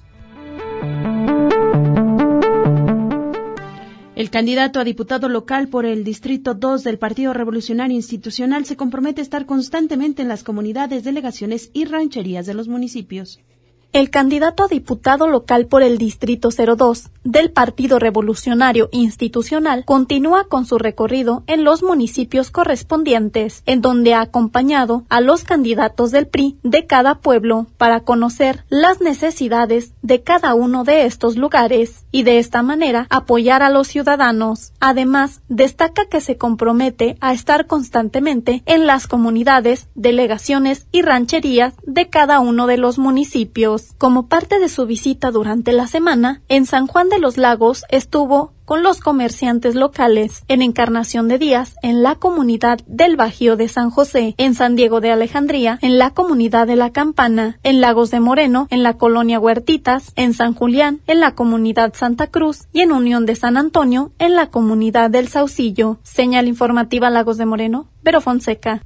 El candidato a diputado local por el Distrito dos del Partido Revolucionario Institucional se compromete a estar constantemente en las comunidades, delegaciones y rancherías de los municipios. El candidato a diputado local por el Distrito cero dos del Partido Revolucionario Institucional continúa con su recorrido en los municipios correspondientes, en donde ha acompañado a los candidatos del P R I de cada pueblo para conocer las necesidades de cada uno de estos lugares y de esta manera apoyar a los ciudadanos. Además, destaca que se compromete a estar constantemente en las comunidades, delegaciones y rancherías de cada uno de los municipios. Como parte de su visita durante la semana, en San Juan de los Lagos estuvo con los comerciantes locales, en Encarnación de Díaz, en la comunidad del Bajío de San José, en San Diego de Alejandría, en la comunidad de La Campana, en Lagos de Moreno, en la colonia Huertitas, en San Julián, en la comunidad Santa Cruz y en Unión de San Antonio, en la comunidad del Saucillo. Señal informativa Lagos de Moreno, Vero Fonseca.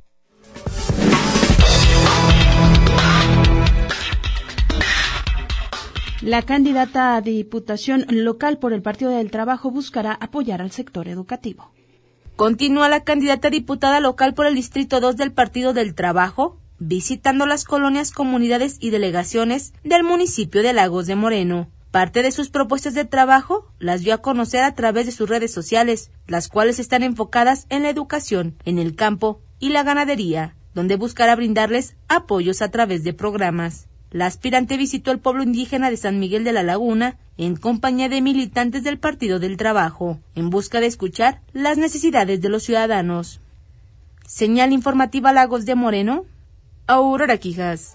La candidata a diputación local por el Partido del Trabajo buscará apoyar al sector educativo. Continúa la candidata a diputada local por el Distrito dos del Partido del Trabajo, visitando las colonias, comunidades y delegaciones del municipio de Lagos de Moreno. Parte de sus propuestas de trabajo las dio a conocer a través de sus redes sociales, las cuales están enfocadas en la educación, en el campo y la ganadería, donde buscará brindarles apoyos a través de programas. La aspirante visitó el pueblo indígena de San Miguel de la Laguna en compañía de militantes del Partido del Trabajo, en busca de escuchar las necesidades de los ciudadanos. Señal informativa Lagos de Moreno, Aurora Quijas.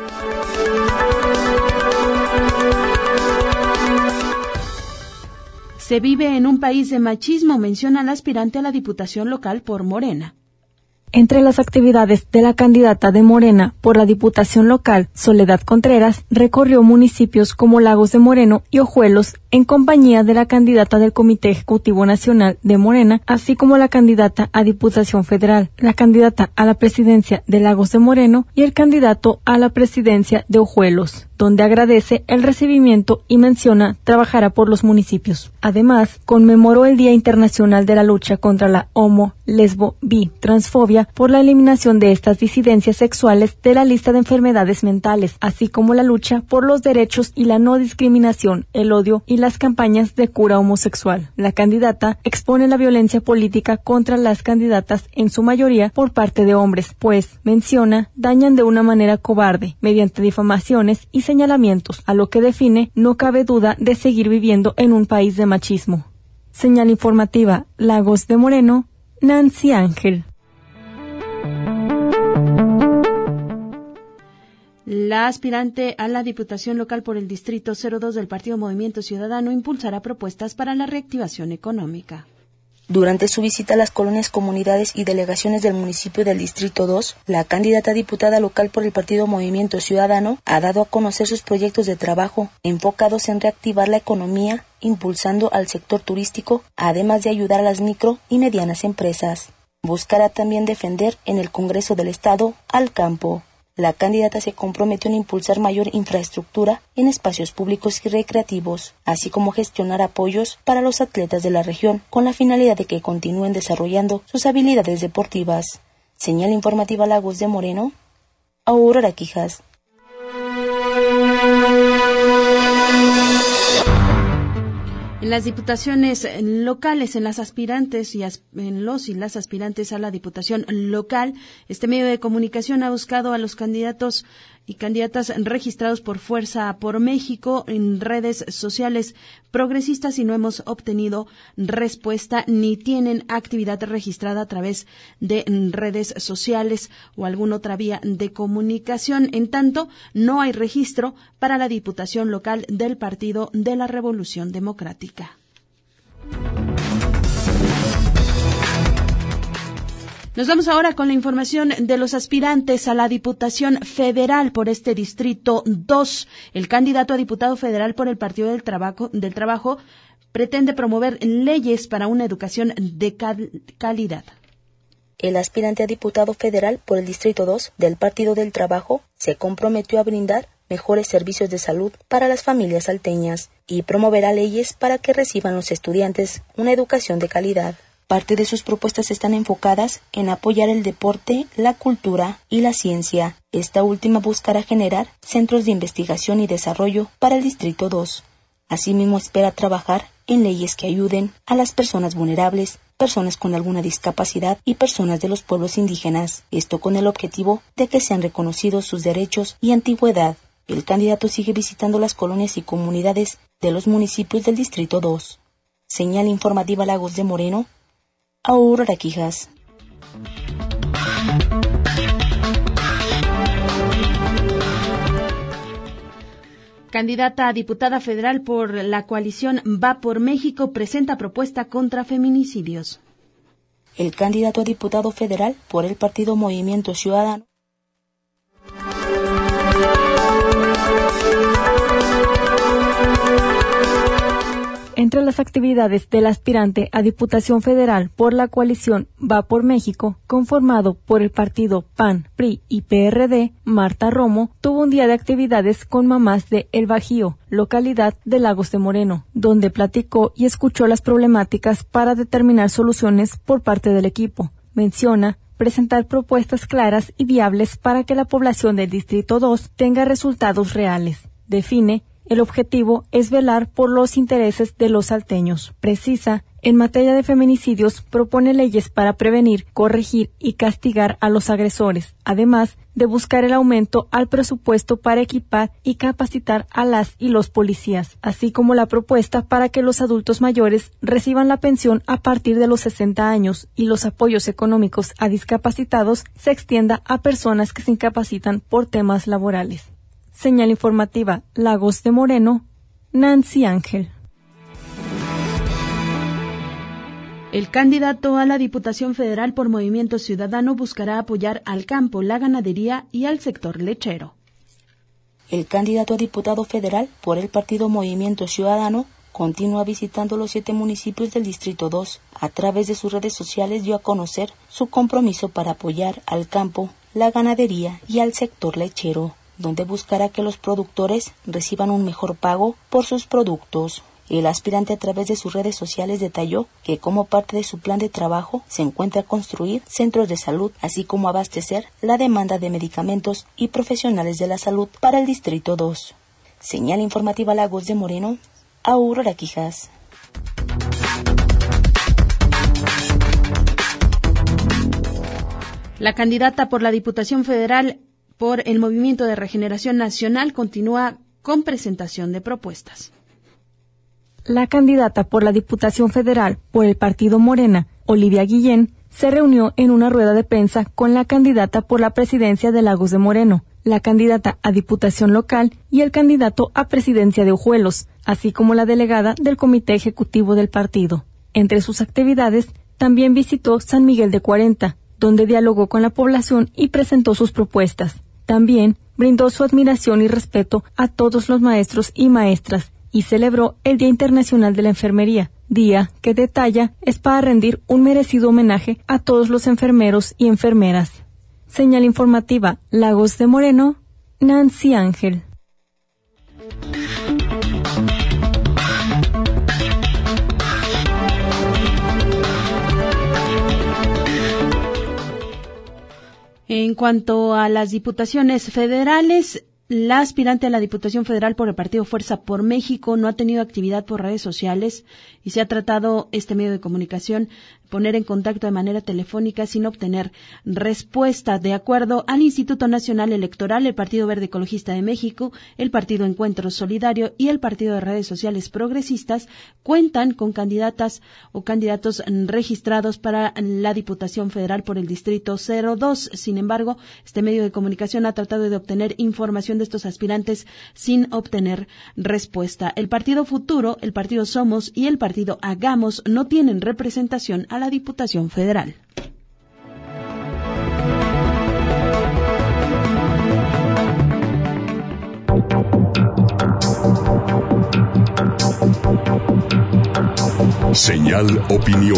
Se vive en un país de machismo, menciona la aspirante a la diputación local por Morena. Entre las actividades de la candidata de Morena por la Diputación Local, Soledad Contreras, recorrió municipios como Lagos de Moreno y Ojuelos en compañía de la candidata del Comité Ejecutivo Nacional de Morena, así como la candidata a Diputación Federal, la candidata a la presidencia de Lagos de Moreno y el candidato a la presidencia de Ojuelos, donde agradece el recibimiento y menciona trabajará por los municipios. Además, conmemoró el Día Internacional de la Lucha contra la homo, lesbo, bi, transfobia por la eliminación de estas disidencias sexuales de la lista de enfermedades mentales, así como la lucha por los derechos y la no discriminación, el odio y las campañas de cura homosexual. La candidata expone la violencia política contra las candidatas, en su mayoría por parte de hombres, pues, menciona, dañan de una manera cobarde, mediante difamaciones y señalamientos, a lo que define no cabe duda de seguir viviendo en un país de machismo. Señal informativa Lagos de Moreno, Nancy Ángel. La aspirante a la Diputación Local por el Distrito cero dos del Partido Movimiento Ciudadano impulsará propuestas para la reactivación económica. Durante su visita a las colonias, comunidades y delegaciones del municipio del Distrito dos, la candidata a diputada local por el partido Movimiento Ciudadano ha dado a conocer sus proyectos de trabajo enfocados en reactivar la economía, impulsando al sector turístico, además de ayudar a las micro y medianas empresas. Buscará también defender en el Congreso del Estado al campo. La candidata se comprometió en impulsar mayor infraestructura en espacios públicos y recreativos, así como gestionar apoyos para los atletas de la región, con la finalidad de que continúen desarrollando sus habilidades deportivas. Señal informativa Lagos de Moreno, Aurora Quijas. En las diputaciones locales, en las aspirantes y as, en los y las aspirantes a la diputación local, este medio de comunicación ha buscado a los candidatos y candidatas registrados por Fuerza por México en redes sociales progresistas y no hemos obtenido respuesta ni tienen actividad registrada a través de redes sociales o alguna otra vía de comunicación. En tanto, no hay registro para la diputación local del Partido de la Revolución Democrática. Nos vamos ahora con la información de los aspirantes a la Diputación Federal por este Distrito dos. El candidato a diputado federal por el Partido del Trabajo, del Trabajo pretende promover leyes para una educación de cal- calidad. El aspirante a diputado federal por el Distrito dos del Partido del Trabajo se comprometió a brindar mejores servicios de salud para las familias salteñas y promoverá leyes para que reciban los estudiantes una educación de calidad. Parte de sus propuestas están enfocadas en apoyar el deporte, la cultura y la ciencia. Esta última buscará generar centros de investigación y desarrollo para el Distrito dos. Asimismo, espera trabajar en leyes que ayuden a las personas vulnerables, personas con alguna discapacidad y personas de los pueblos indígenas. Esto con el objetivo de que sean reconocidos sus derechos y antigüedad. El candidato sigue visitando las colonias y comunidades de los municipios del Distrito dos. Señal informativa Lagos de Moreno, Aurora Quijas. Candidata a diputada federal por la coalición Va por México presenta propuesta contra feminicidios. El candidato a diputado federal por el partido Movimiento Ciudadano Entre las actividades del aspirante a Diputación Federal por la coalición Va por México, conformado por el partido P A N, P R I y P R D, Marta Romo tuvo un día de actividades con mamás de El Bajío, localidad de Lagos de Moreno, donde platicó y escuchó las problemáticas para determinar soluciones por parte del equipo. Menciona presentar propuestas claras y viables para que la población del Distrito dos tenga resultados reales. Define el objetivo es velar por los intereses de los salteños. Precisa, en materia de feminicidios, propone leyes para prevenir, corregir y castigar a los agresores, además de buscar el aumento al presupuesto para equipar y capacitar a las y los policías, así como la propuesta para que los adultos mayores reciban la pensión a partir de los sesenta años y los apoyos económicos a discapacitados se extienda a personas que se incapacitan por temas laborales. Señal informativa Lagos de Moreno, Nancy Ángel. El candidato a la Diputación Federal por Movimiento Ciudadano buscará apoyar al campo, la ganadería y al sector lechero. El candidato a diputado federal por el partido Movimiento Ciudadano continúa visitando los siete municipios del Distrito dos. A través de sus redes sociales dio a conocer su compromiso para apoyar al campo, la ganadería y al sector lechero, donde buscará que los productores reciban un mejor pago por sus productos. El aspirante a través de sus redes sociales detalló que como parte de su plan de trabajo se encuentra construir centros de salud, así como abastecer la demanda de medicamentos y profesionales de la salud para el Distrito dos. Señal informativa Lagos de Moreno, Aurora Quijas. La candidata por la Diputación Federal por el Movimiento de Regeneración Nacional continúa con presentación de propuestas. La candidata por la Diputación Federal por el partido Morena, Olivia Guillén, se reunió en una rueda de prensa con la candidata por la presidencia de Lagos de Moreno, la candidata a Diputación Local y el candidato a presidencia de Ojuelos, así como la delegada del Comité Ejecutivo del partido. Entre sus actividades, también visitó San Miguel de Cuarenta, donde dialogó con la población y presentó sus propuestas. También brindó su admiración y respeto a todos los maestros y maestras y celebró el Día Internacional de la Enfermería, día que detalla es para rendir un merecido homenaje a todos los enfermeros y enfermeras. Señal informativa Lagos de Moreno, Nancy Ángel. En cuanto a las diputaciones federales, la aspirante a la Diputación Federal por el Partido Fuerza por México no ha tenido actividad por redes sociales y se ha tratado este medio de comunicación poner en contacto de manera telefónica sin obtener respuesta. De acuerdo al Instituto Nacional Electoral, el Partido Verde Ecologista de México, el Partido Encuentro Solidario y el Partido de Redes Sociales Progresistas cuentan con candidatas o candidatos registrados para la Diputación Federal por el Distrito cero dos. Sin embargo, este medio de comunicación ha tratado de obtener información de estos aspirantes sin obtener respuesta. El Partido Futuro, el Partido Somos y el Partido Hagamos no tienen representación a la Diputación Federal. Señal Opinión.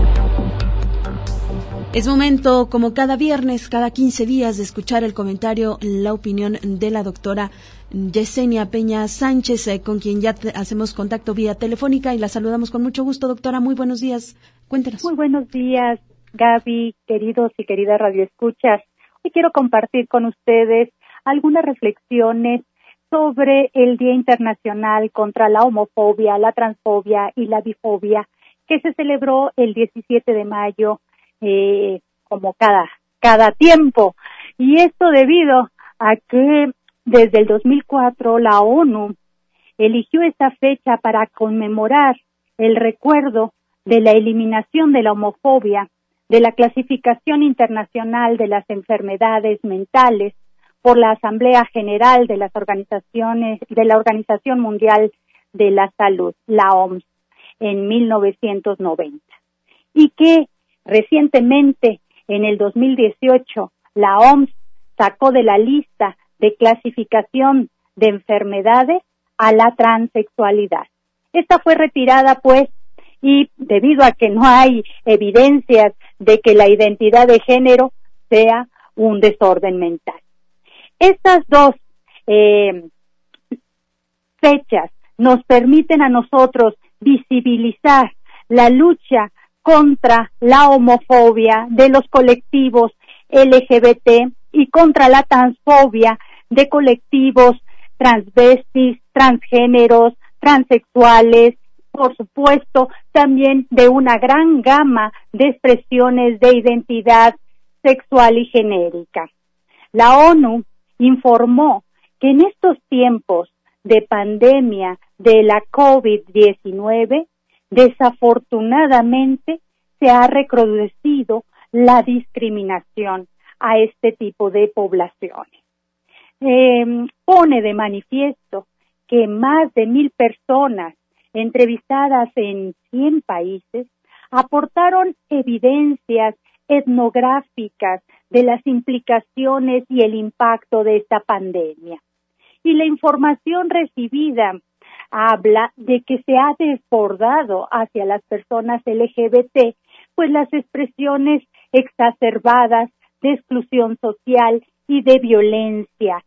Es momento, como cada viernes, cada quince días, de escuchar el comentario, la opinión de la doctora Yesenia Peña Sánchez, eh, con quien ya te, hacemos contacto vía telefónica y la saludamos con mucho gusto. Doctora, muy buenos días. Cuéntenos. Muy buenos días, Gaby, queridos y queridas radioescuchas. Hoy quiero compartir con ustedes algunas reflexiones sobre el Día Internacional contra la Homofobia, la Transfobia y la Bifobia, que se celebró el diecisiete de mayo, eh, como cada, cada tiempo. Y esto debido a que desde el dos mil cuatro la ONU eligió esta fecha para conmemorar el recuerdo de la eliminación de la homofobia de la Clasificación Internacional de las Enfermedades Mentales por la Asamblea General de las Organizaciones de la Organización Mundial de la Salud, la O M S, en mil novecientos noventa. Y que recientemente, en el dos mil dieciocho, la O M S sacó de la lista de clasificación de enfermedades a la transexualidad. Esta fue retirada, pues, y debido a que no hay evidencias de que la identidad de género sea un desorden mental. Estas dos eh, fechas nos permiten a nosotros visibilizar la lucha contra la homofobia de los colectivos L G B T y contra la transfobia de colectivos transvestis, transgéneros, transexuales, por supuesto, también de una gran gama de expresiones de identidad sexual y genérica. La ONU informó que en estos tiempos de pandemia de la COVID diecinueve, desafortunadamente se ha recrudecido la discriminación a este tipo de poblaciones. Eh, pone de manifiesto que más de mil personas entrevistadas en cien países aportaron evidencias etnográficas de las implicaciones y el impacto de esta pandemia. Y la información recibida habla de que se ha desbordado hacia las personas L G B T, pues las expresiones exacerbadas de exclusión social y de violencia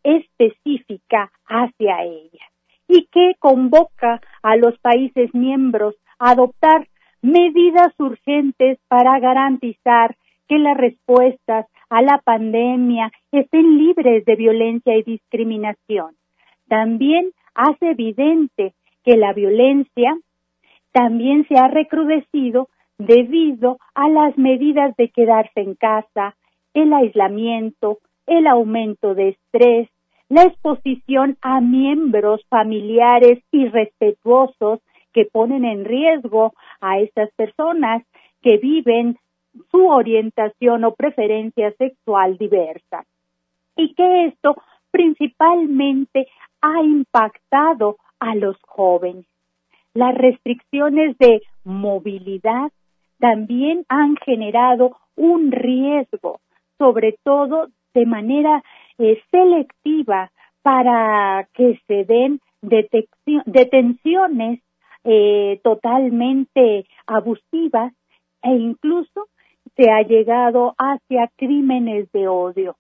específica hacia ellas, y que convoca a los países miembros a adoptar medidas urgentes para garantizar que las respuestas a la pandemia estén libres de violencia y discriminación. También hace evidente que la violencia también se ha recrudecido debido a las medidas de quedarse en casa, el aislamiento, el aumento de estrés, la exposición a miembros familiares irrespetuosos que ponen en riesgo a estas personas que viven su orientación o preferencia sexual diversa. Y que esto principalmente ha impactado a los jóvenes. Las restricciones de movilidad, también han generado un riesgo, sobre todo de manera eh, selectiva, para que se den detección, detenciones eh, totalmente abusivas, e incluso se ha llegado hacia crímenes de odio.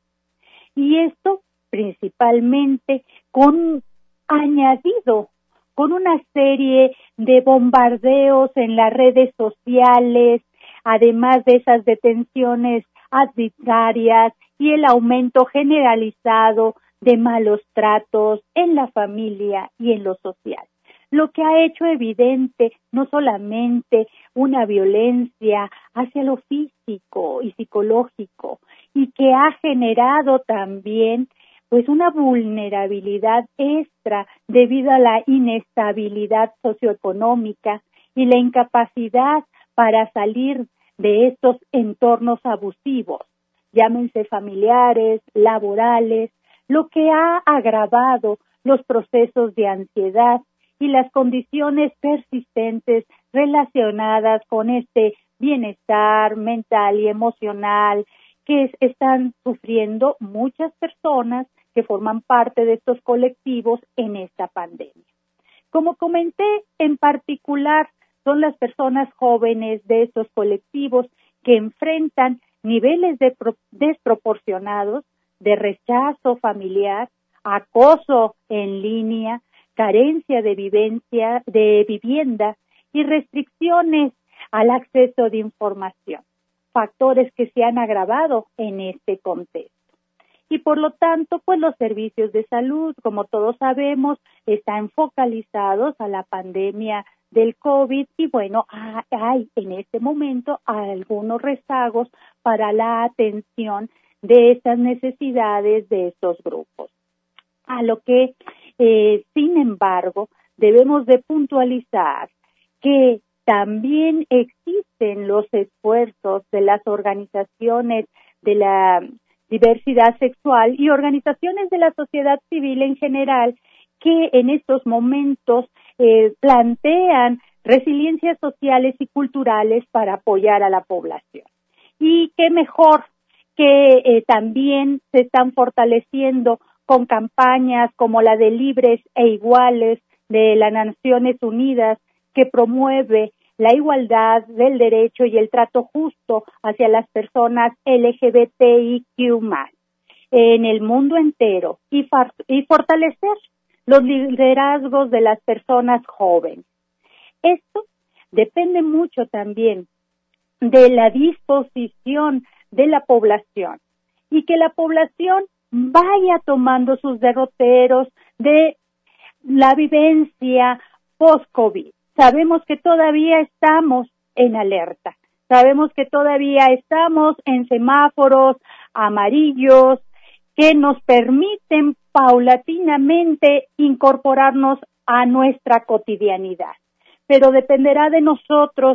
Y esto principalmente con añadido con una serie de bombardeos en las redes sociales, además de esas detenciones arbitrarias y el aumento generalizado de malos tratos en la familia y en lo social, lo que ha hecho evidente no solamente una violencia hacia lo físico y psicológico, y que ha generado también pues una vulnerabilidad extra debido a la inestabilidad socioeconómica y la incapacidad para salir de estos entornos abusivos, llámense familiares, laborales, lo que ha agravado los procesos de ansiedad y las condiciones persistentes relacionadas con este bienestar mental y emocional que están sufriendo muchas personas que forman parte de estos colectivos en esta pandemia. Como comenté, en particular son las personas jóvenes de estos colectivos que enfrentan niveles de pro- desproporcionados de rechazo familiar, acoso en línea, carencia de vivencia, de vivienda y restricciones al acceso de información, factores que se han agravado en este contexto. Y por lo tanto, pues los servicios de salud, como todos sabemos, están focalizados a la pandemia del COVID y bueno, hay en este momento algunos rezagos para la atención de estas necesidades de estos grupos. A lo que, eh, sin embargo, debemos de puntualizar que también existen los esfuerzos de las organizaciones de la diversidad sexual y organizaciones de la sociedad civil en general que en estos momentos eh, plantean resiliencias sociales y culturales para apoyar a la población. Y qué mejor que eh, también se están fortaleciendo con campañas como la de Libres e Iguales de las Naciones Unidas, que promueve la igualdad del derecho y el trato justo hacia las personas L G B T I Q más, en el mundo entero y, far- y fortalecer los liderazgos de las personas jóvenes. Esto depende mucho también de la disposición de la población y que la población vaya tomando sus derroteros de la vivencia post-COVID. Sabemos que todavía estamos en alerta, sabemos que todavía estamos en semáforos amarillos que nos permiten paulatinamente incorporarnos a nuestra cotidianidad, pero dependerá de nosotros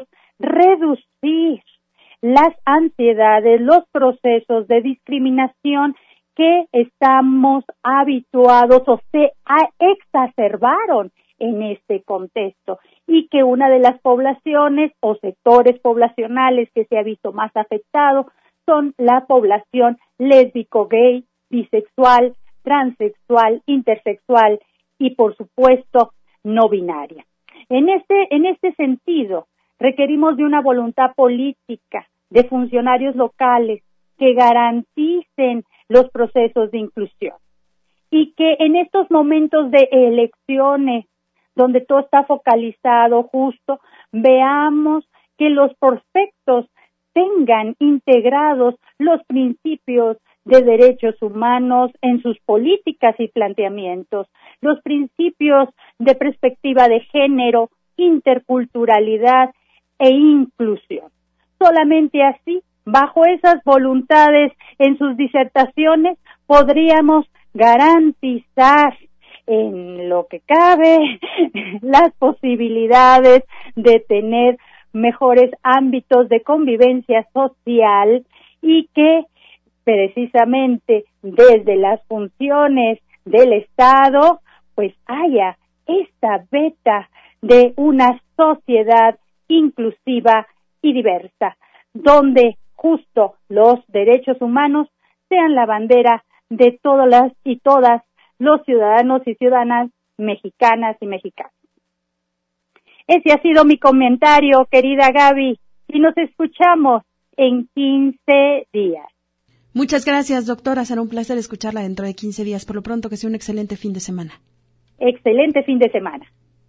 reducir las ansiedades, los procesos de discriminación que estamos habituados o se exacerbaron en este contexto, y que una de las poblaciones o sectores poblacionales que se ha visto más afectado son la población lésbico, gay, bisexual, transexual, intersexual y, por supuesto, no binaria. En este, en este sentido, requerimos de una voluntad política de funcionarios locales que garanticen los procesos de inclusión y que en estos momentos de elecciones donde todo está focalizado justo, veamos que los prospectos tengan integrados los principios de derechos humanos en sus políticas y planteamientos, los principios de perspectiva de género, interculturalidad e inclusión. Solamente así, bajo esas voluntades en sus disertaciones, podríamos garantizar en lo que cabe las posibilidades de tener mejores ámbitos de convivencia social y que precisamente desde las funciones del Estado pues haya esta beta de una sociedad inclusiva y diversa, donde justo los derechos humanos sean la bandera de todas las y todas los ciudadanos y ciudadanas mexicanas y mexicanos. Ese ha sido mi comentario, querida Gaby, y nos escuchamos en quince días. Muchas gracias, doctora. Será un placer escucharla dentro de quince días. Por lo pronto, que sea un excelente fin de semana. Excelente fin de semana.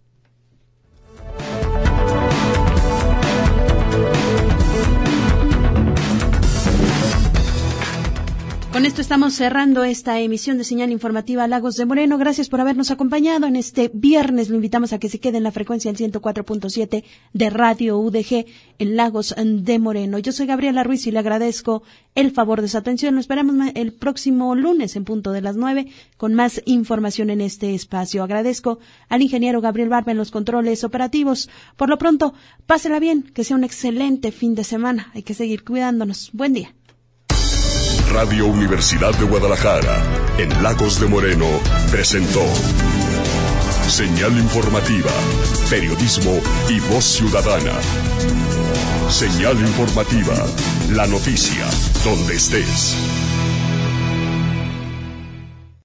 Con esto estamos cerrando esta emisión de Señal Informativa Lagos de Moreno. Gracias por habernos acompañado en este viernes. Lo invitamos a que se quede en la frecuencia del ciento cuatro punto siete de Radio U D G en Lagos de Moreno. Yo soy Gabriela Ruiz y le agradezco el favor de su atención. Nos esperamos el próximo lunes en punto de las nueve con más información en este espacio. Agradezco al ingeniero Gabriel Barba en los controles operativos. Por lo pronto, pásela bien, que sea un excelente fin de semana. Hay que seguir cuidándonos. Buen día. Radio Universidad de Guadalajara, en Lagos de Moreno, presentó Señal Informativa, Periodismo y Voz Ciudadana. Señal Informativa, la noticia, donde estés.